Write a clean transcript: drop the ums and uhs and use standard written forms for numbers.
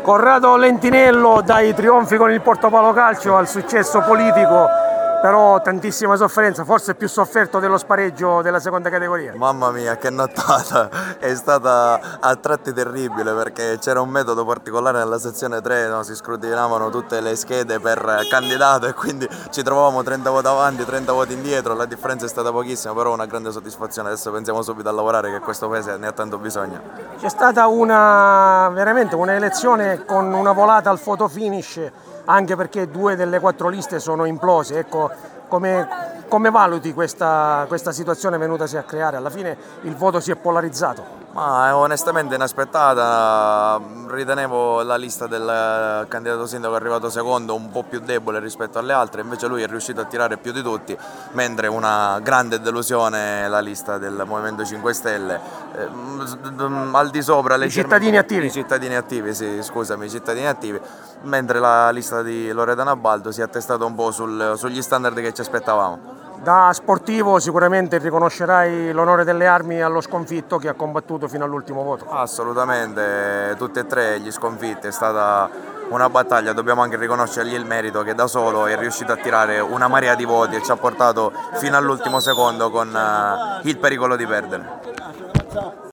Corrado Lentinello, dai trionfi con il Portopalo Calcio al successo politico, però tantissima sofferenza, forse più sofferto dello spareggio della seconda categoria. Mamma mia, che nottata! È stata a tratti terribile perché c'era un metodo particolare nella sezione 3, no? Si scrutinavano tutte le schede per candidato e quindi ci trovavamo 30 voti avanti, 30 voti indietro, la differenza è stata pochissima, però una grande soddisfazione. Adesso pensiamo subito a lavorare, che questo paese ne ha tanto bisogno. C'è stata veramente una elezione con una volata al photo finish, anche perché 2 delle 4 liste sono implose. Ecco, come valuti questa situazione venutasi a creare? Alla fine il voto si è polarizzato. Ma è onestamente inaspettata, ritenevo la lista del candidato sindaco arrivato secondo un po' più debole rispetto alle altre, invece lui è riuscito a tirare più di tutti, mentre una grande delusione è la lista del Movimento 5 Stelle, al di sopra I cittadini attivi. I cittadini attivi, sì, scusami, i cittadini attivi, mentre la lista di Loredana Baldo si è attestata un po' sugli standard che ci aspettavamo. Da sportivo sicuramente riconoscerai l'onore delle armi allo sconfitto che ha combattuto fino all'ultimo voto. Assolutamente, tutti e tre gli sconfitti, è stata una battaglia, dobbiamo anche riconoscergli il merito che da solo è riuscito a tirare una marea di voti e ci ha portato fino all'ultimo secondo con il pericolo di perdere.